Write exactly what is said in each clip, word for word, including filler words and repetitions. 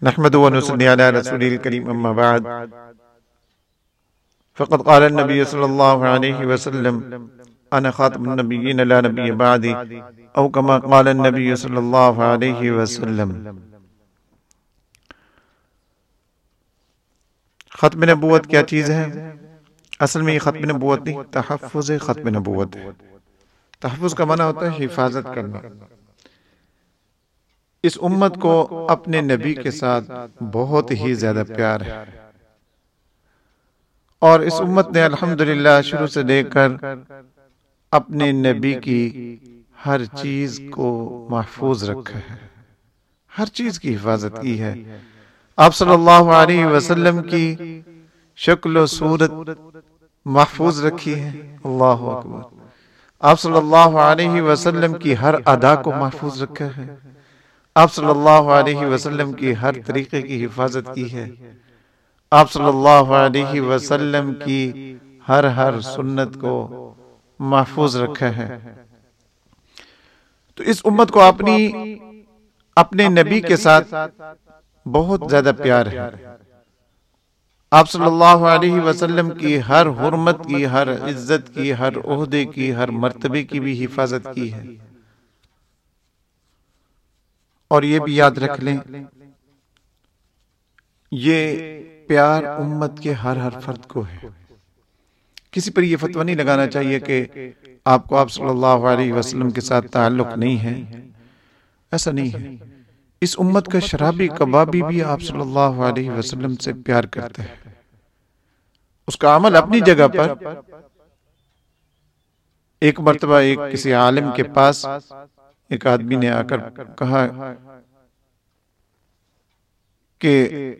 نحمد و نصلی علی رسول الکریم اما بعد فقد قال النبی صلی اللہ علیہ وسلم انا خاتم النبیین لا نبی بعدی او کما قال النبی صلی اللہ علیہ وسلم۔ ختم نبوت کیا چیز ہے؟ اصل میں یہ ختم نبوت نہیں، تحفظ ختم نبوت ہے۔ تحفظ کا معنی ہوتا ہے حفاظت کرنا۔ اس امت کو اپنے نبی کے ساتھ بہت ہی زیادہ پیار ہے، اور اس امت نے الحمدللہ شروع سے لے کر اپنے نبی کی ہر چیز کو محفوظ رکھا ہے، ہر چیز کی حفاظت کی ہے۔ آپ صلی اللہ علیہ وسلم کی شکل و صورت محفوظ رکھی ہے، اللہ اکبر۔ آپ صلی اللہ علیہ وسلم کی ہر ادا کو محفوظ رکھا ہے، آپ صلی اللہ علیہ وسلم کی ہر طریقے کی حفاظت کی ہے، آپ صلی اللہ علیہ وسلم کی ہر ہر سنت کو محفوظ رکھا ہے۔ تو اس امت کو اپنی اپنے نبی کے ساتھ بہت زیادہ پیار ہے۔ آپ صلی اللہ علیہ وسلم کی ہر حرمت کی، ہر عزت کی، ہر عہدے کی، ہر مرتبے کی بھی حفاظت کی ہے۔ اور یہ بھی یاد رکھ لیں، یہ پیار امت کے ہر ہر فرد کو ہے۔ کسی پر یہ فتویٰ نہیں لگانا چاہیے کہ آپ کو آپ صلی اللہ علیہ وسلم کے ساتھ تعلق نہیں ہے، ایسا نہیں ہے۔ اس امت کا شرابی کبابی بھی آپ صلی اللہ علیہ وسلم سے پیار کرتا ہے، اس کا عمل اپنی جگہ پر۔ ایک مرتبہ ایک کسی عالم کے پاس ایک آدمی نے آ کر کہا کہ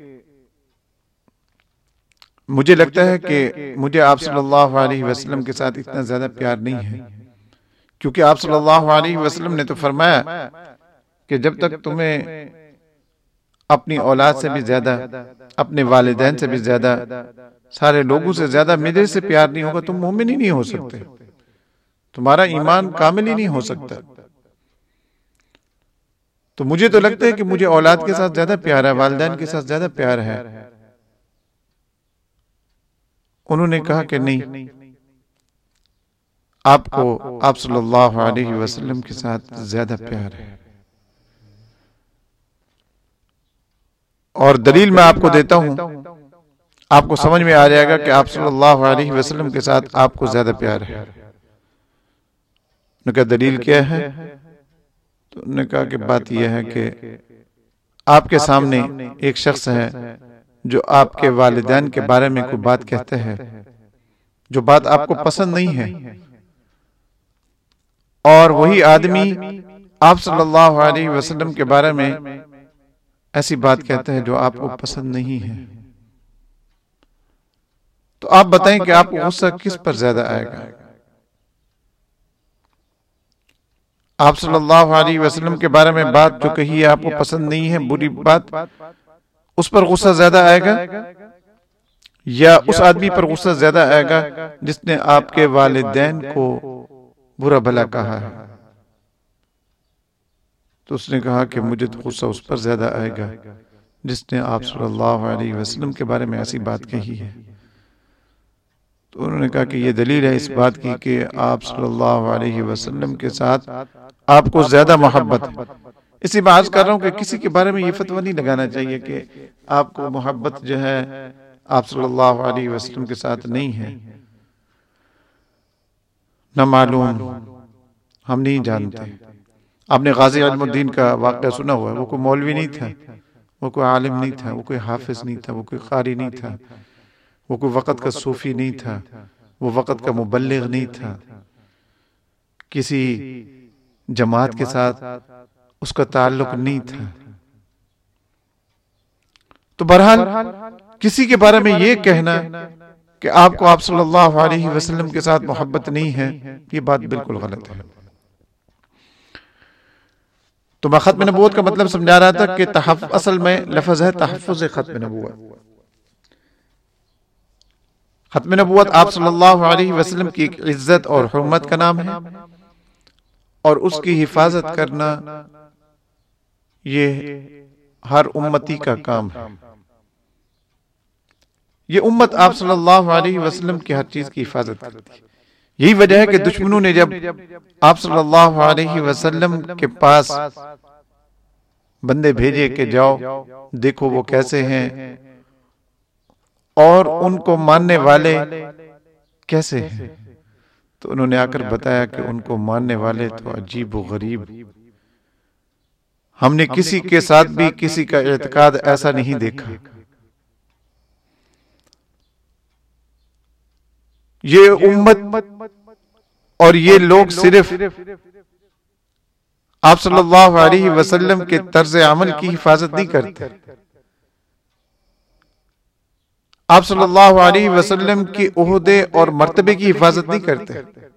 مجھے لگتا ہے کہ مجھے آپ صلی اللہ علیہ وسلم کے ساتھ اتنا زیادہ پیار نہیں ہے، کیونکہ آپ صلی اللہ علیہ وسلم نے تو فرمایا کہ جب تک تمہیں اپنی اولاد سے بھی زیادہ، اپنے والدین سے بھی زیادہ، سارے لوگوں سے زیادہ میرے سے پیار نہیں ہوگا تم مومن ہی نہیں ہو سکتے، تمہارا ایمان کامل ہی نہیں ہو سکتا۔ تو مجھے تو لگتا ہے کہ مجھے اولاد کے ساتھ زیادہ پیار ہے، والدین کے ساتھ زیادہ پیار ہے۔ انہوں نے کہا کہ نہیں، آپ کو آپ صلی اللہ علیہ وسلم کے ساتھ زیادہ پیار ہے، اور دلیل میں آپ کو دیتا ہوں، آپ کو سمجھ میں آ جائے گا کہ آپ صلی اللہ علیہ وسلم کے ساتھ آپ کو زیادہ پیار ہے۔ انہوں نے کہا دلیل کیا ہے؟ تو انہوں نے کہا کہ بات یہ ہے کہ آپ کے سامنے ایک شخص ہے جو آپ کے والدین کے بارے میں کوئی بات کہتا ہے، جو بات آپ کو پسند نہیں ہے، اور وہی آدمی آپ صلی اللہ علیہ وسلم کے بارے میں ایسی بات کہتا ہے جو آپ کو پسند نہیں ہے، تو آپ بتائیں کہ آپ کو غصہ کس پر زیادہ آئے گا؟ آپ صلی اللہ علیہ وسلم کے بارے میں بات جو کہی ہے آپ کو پسند نہیں ہے، بری بات، اس پر غصہ زیادہ آئے گا، یا اس آدمی پر غصہ زیادہ آئے گا جس نے آپ کے والدین کو برا بھلا کہا ہے؟ تو اس نے کہا کہ مجھے تو غصہ اس پر زیادہ آئے گا جس نے آپ صلی اللہ علیہ وسلم کے بارے میں ایسی بات کہی ہے۔ تو انہوں نے کہا کہ یہ دلیل ہے اس بات کی کہ آپ صلی اللہ علیہ وسلم کے ساتھ آپ کو زیادہ محبت ہے۔ اسی میں عرض کر رہا ہوں کہ کسی کے بارے میں یہ فتویٰ نہیں لگانا چاہیے کہ آپ کو محبت جو ہے آپ صلی اللہ علیہ وسلم کے ساتھ نہیں ہے، نہ معلوم، ہم نہیں جانتے۔ آپ نے غازی علم الدین کا واقعہ سنا ہوا ہے، وہ کوئی مولوی نہیں تھا، وہ کوئی عالم نہیں تھا، وہ کوئی حافظ نہیں تھا، وہ کوئی قاری نہیں تھا، وہ کوئی وقت کا صوفی نہیں تھا، وہ وقت کا مبلغ نہیں تھا، کسی جماعت کے ساتھ اس کا تعلق نہیں تھا۔ تو بہرحال کسی کے بارے میں یہ کہنا کہ آپ کو آپ صلی اللہ علیہ وسلم کے ساتھ محبت نہیں ہے، یہ بات بالکل غلط ہے۔ تو میں ختم نبوت کا مطلب سمجھا رہا تھا کہ تحفظ اصل میں لفظ ہے تحفظ ختم نبوت۔ ختم نبوت آپ صلی اللہ علیہ وسلم کی ایک عزت اور حرمت کا نام ہے، اور اس کی حفاظت کرنا یہ ہر امتی کا کام ہے۔ یہ امت آپ صلی اللہ علیہ وسلم کی ہر چیز کی حفاظت کرتی ہے۔ یہی وجہ ہے کہ دشمنوں نے جب آپ صلی اللہ علیہ وسلم کے پاس بندے بھیجے کہ جاؤ دیکھو وہ کیسے ہیں اور ان کو ماننے والے کیسے ہیں، تو انہوں نے آ کر بتایا کہ ان کو ماننے والے تو عجیب و غریب، ہم نے کسی کے ساتھ بھی کسی کا اعتقاد ایسا نہیں دیکھا۔ یہ امت اور یہ لوگ صرف آپ صلی اللہ علیہ وسلم کے طرز عمل کی حفاظت نہیں کرتے، آپ صلی اللہ علیہ وسلم کی عہدے اور مرتبے کی حفاظت نہیں کرتے۔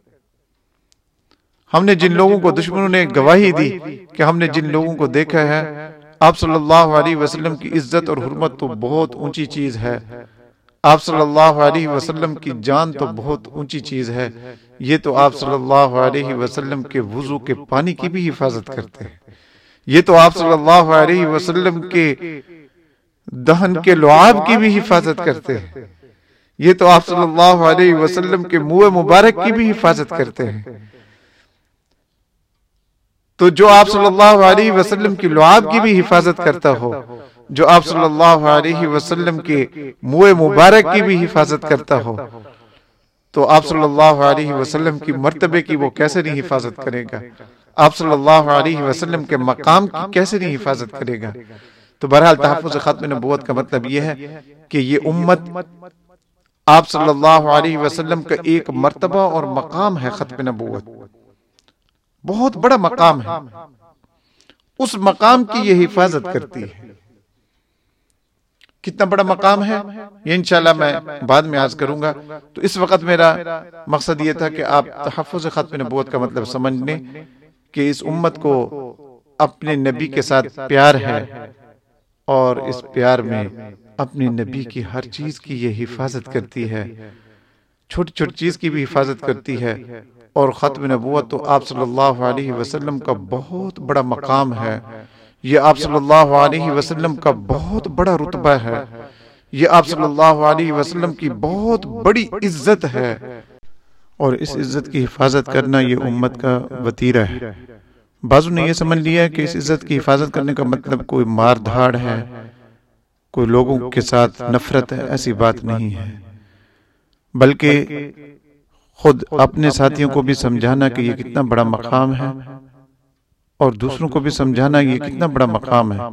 ہم نے جن لوگوں کو دشمنوں نے گواہی دی کہ ہم نے جن لوگوں کو دیکھا ہے آپ صلی اللہ علیہ وسلم کی عزت اور حرمت تو بہت اونچی چیز ہے، آپ صلی اللہ علیہ وسلم کی جان تو بہت اونچی چیز ہے، یہ تو آپ صلی اللہ علیہ وسلم کے وضو کے پانی کی بھی حفاظت کرتے ہیں، یہ تو آپ صلی اللہ علیہ وسلم کے دہن کے لعاب کی بھی حفاظت کرتے ہیں، یہ تو آپ صلی اللہ علیہ وسلم کے منہ مبارک کی بھی حفاظت کرتے ہیں۔ تو جو آپ صلی اللہ علیہ وسلم کی لعاب کی بھی حفاظت کرتا ہو، جو آپ صلی اللہ علیہ وسلم کے منہ مبارک کی بھی حفاظت کرتا ہو، تو آپ صلی اللہ علیہ وسلم کی مرتبے کی وہ کیسے نہیں حفاظت کرے گا، آپ صلی اللہ علیہ وسلم کے مقام کی کیسے نہیں حفاظت کرے گا۔ تو بہرحال تحفظ ختم نبوت کا مطلب یہ ہے کہ یہ امت آپ صلی اللہ علیہ وسلم کا ایک مرتبہ اور مقام ہے، ختم نبوت بہت بڑا مقام ہے، اس مقام کی یہ حفاظت کرتی ہے۔ کتنا بڑا مقام ہے یہ انشاءاللہ میں بعد میں عرض کروں گا۔ تو اس وقت میرا مقصد یہ تھا کہ آپ تحفظ ختم نبوت کا مطلب سمجھ لیں کہ اس امت کو اپنے نبی کے ساتھ پیار ہے اور اس پیار میں اپنے نبی کی ہر چیز کی یہ حفاظت کرتی ہے، چھوٹی چھوٹی چیز کی بھی حفاظت کرتی ہے، اور ختم نبوت تو آپ صلی اللہ علیہ وسلم کا بہت بڑا مقام ہے، یہ آپ صلی اللہ علیہ وسلم کا بہت بڑا رتبہ ہے، یہ آپ صلی اللہ علیہ وسلم کی بہت بڑی عزت ہے، اور اس عزت کی حفاظت کرنا یہ امت کا وتیرہ ہے۔ بعضوں نے یہ سمجھ لیا کہ اس عزت کی حفاظت کرنے کا مطلب کوئی مار دھاڑ ہے، کوئی لوگوں کے ساتھ نفرت ہے، ایسی بات نہیں ہے، بلکہ خود اپنے ساتھیوں کو بھی سمجھانا کہ یہ کتنا بڑا مقام ہے اور دوسروں کو بھی سمجھانا یہ کتنا بڑا مقام ہے۔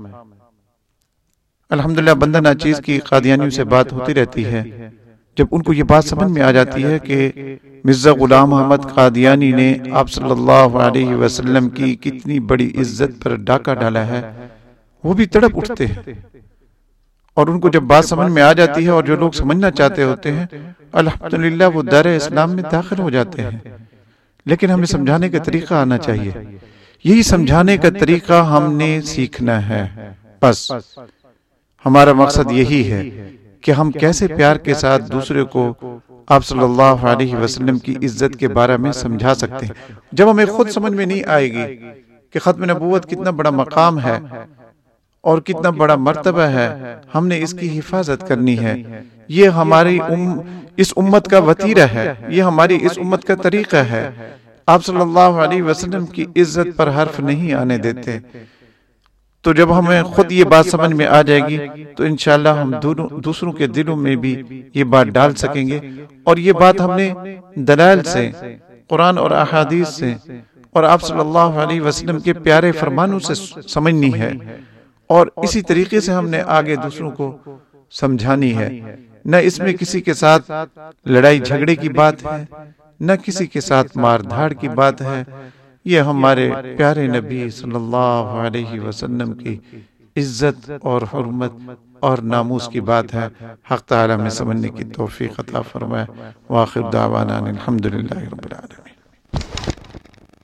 الحمدللہ بندہ ناچیز کی قادیانیوں سے بات ہوتی رہتی ہے، جب ان کو یہ بات سمجھ میں آ جاتی ہے کہ مرزا غلام احمد قادیانی نے آپ صلی اللہ علیہ وسلم کی کتنی بڑی عزت پر ڈاکہ ڈالا ہے، وہ بھی تڑپ اٹھتے ہیں، اور ان کو جب بات سمجھ میں آ جاتی ہے اور جو لوگ سمجھنا چاہتے ہوتے ہیں الحمدللہ وہ دار اسلام میں داخل ہو جاتے ہیں۔ لیکن ہمیں سمجھانے کا طریقہ آنا چاہیے، یہی سمجھانے کا طریقہ ہم نے سیکھنا ہے، بس ہمارا مقصد یہی ہے کہ ہم کیسے پیار کے ساتھ دوسرے کو آپ صلی اللہ علیہ وسلم کی عزت کے بارے میں سمجھا سکتے ہیں۔ جب ہمیں خود سمجھ میں نہیں آئے گی کہ ختم نبوت کتنا بڑا مقام ہے اور کتنا بڑا مرتبہ ہے، ہم نے اس کی حفاظت کرنی ہے، یہ ہماری ام اس امت کا وتیرہ ہے، یہ ہماری اس امت کا طریقہ ہے، آپ صلی اللہ علیہ وسلم کی عزت پر حرف نہیں آنے دیتے۔ تو جب ہمیں خود یہ بات سمجھ میں آ جائے گی تو انشاءاللہ ہم دوسروں کے دلوں میں بھی یہ بات ڈال سکیں گے، اور یہ بات ہم نے دلائل سے، قرآن اور احادیث سے اور آپ صلی اللہ علیہ وسلم کے پیارے فرمانوں سے سمجھنی ہے، اور اسی طریقے سے ہم نے آگے دوسروں کو سمجھانی ہے۔ نہ اس میں کسی کے ساتھ لڑائی جھگڑے کی بات ہے، نہ کسی کے ساتھ مار دھاڑ کی بات ہے، یہ ہمارے پیارے نبی صلی اللہ علیہ وسلم کی عزت اور حرمت اور ناموس کی بات ہے۔ حق تعالی میں سمجھنے کی توفیق عطا فرمائے۔ وآخر دعوانا الحمدللہ رب العالمین۔